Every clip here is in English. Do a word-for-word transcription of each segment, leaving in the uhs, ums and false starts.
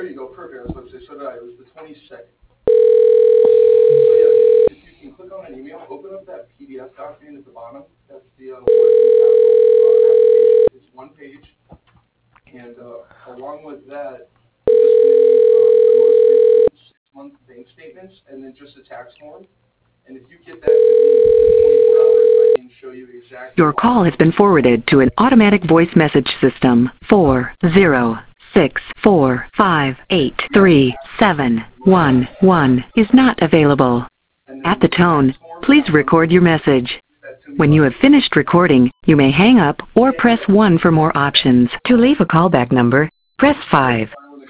there you go. Perfect. I was about to say, so did I. It was the twenty-second. So yeah, if you can click on an email, open up that P D F document at the bottom. That's the uh, working capital uh, application. It's one page. And uh, along with that, you're just going to need um, the most recent six-month bank statements and then just a tax form. And if you get that to me within twenty-four hours, I can show you exactly. Your call has been forwarded to an automatic voice message system. four zero six four five eight three seven one one is not available. At the tone, please record your message. When you have finished recording, you may hang up or press one for more options. To leave a callback number, press five.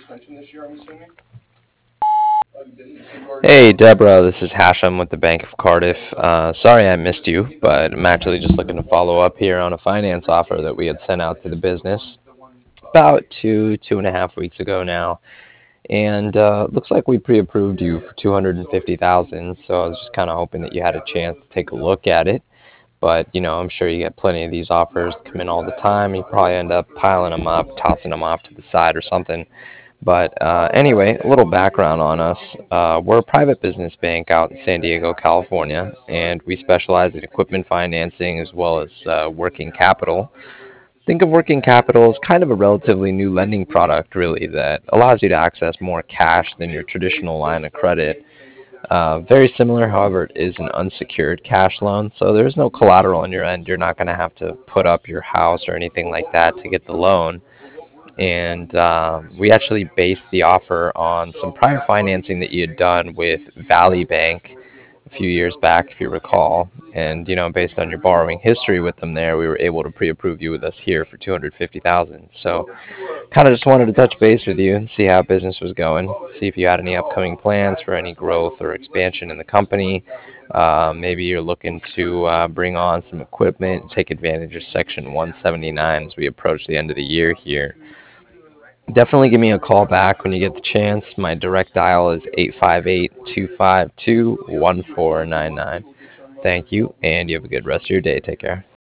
Hey Deborah, this is Hashem with the Bank of Cardiff. Uh, sorry I missed you, but I'm actually just looking to follow up here on a finance offer that we had sent out to the business about two, two and a half weeks ago now. And uh, looks like we pre-approved you for two hundred fifty thousand dollars, so I was just kind of hoping that you had a chance to take a look at it. But, you know, I'm sure you get plenty of these offers come in all the time. You probably end up piling them up, tossing them off to the side or something. But uh, anyway, a little background on us. Uh, we're a private business bank out in San Diego, California, and we specialize in equipment financing as well as uh, working capital. Think of working capital as kind of a relatively new lending product, really, that allows you to access more cash than your traditional line of credit. Uh, very similar, however, it is an unsecured cash loan, so there's no collateral on your end. You're not going to have to put up your house or anything like that to get the loan. And uh, we actually based the offer on some prior financing that you had done with Valley Bank a few years back, if you recall. And, you know, based on your borrowing history with them there, we were able to pre-approve you with us here for two hundred fifty thousand dollars. So kind of just wanted to touch base with you and see how business was going, see if you had any upcoming plans for any growth or expansion in the company. Uh, maybe you're looking to uh, bring on some equipment and take advantage of Section one seventy-nine as we approach the end of the year here. Definitely give me a call back when you get the chance. My direct dial is eight five eight, two five two, one four nine nine. Thank you, and you have a good rest of your day. Take care.